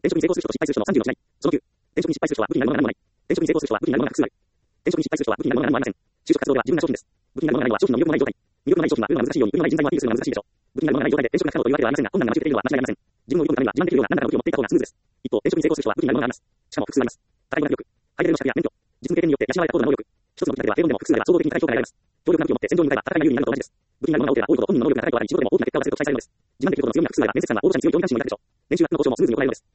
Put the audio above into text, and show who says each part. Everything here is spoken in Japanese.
Speaker 1: 転職に成功する人と失敗する人の30の違い。その9、転職に失敗する人は武器になるものが何もない。転職に成功する人は武器になるものが複数ある。転職に失敗する人は武器になるものが何もありません。就職活動では自分が商品です。武器になるものがないのは商品の魅力もない状態。魅力のない商品は売るのが難しいように、売るのない人材をアピールするのが難しいでしょう。武器になるものがない状態で転職が可能というわけではありませんが、困難が待ち受けているのは間違いありません。自分を売り込むためには自慢できるような何らかの武器を持っていた方がスムーズです。一方、転職に成功する人は武器になるものがあります。しかも複数あります。高い語学力、ハイレベルの資格や免許、実務経験によって養われた高度な能力。一つの武器だけでは英語でも複数あれば総合的に高い評価が得られます。強力な武器を持って戦場に向かえば戦いが有利になるのと同じです。武器になるものが多ければ多いほど本人の能力が高いことがあり、仕事でも大きな結果を出せると期待されるのです。自慢できることの強みが複数あれば面接官は応募者に強い4回心を抱くでしょう。年収やの交渉もスムーズに行えるのです。